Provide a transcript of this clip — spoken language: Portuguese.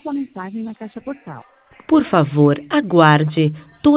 sua mensagem na caixa postal. Por favor, aguarde.